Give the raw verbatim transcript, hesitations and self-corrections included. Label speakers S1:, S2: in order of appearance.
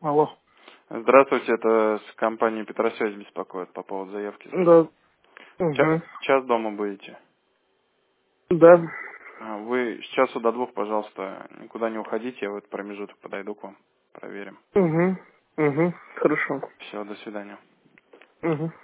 S1: Алло.
S2: Здравствуйте, это с компании Петросвязь беспокоит по поводу заявки.
S1: Да.
S2: Ча-
S1: Угу.
S2: Час дома будете.
S1: Да.
S2: А, Вы с часу до двух, пожалуйста, никуда не уходите, я в этот промежуток подойду к вам, проверим.
S1: Угу. Угу. Хорошо.
S2: Все, до свидания.
S1: Угу.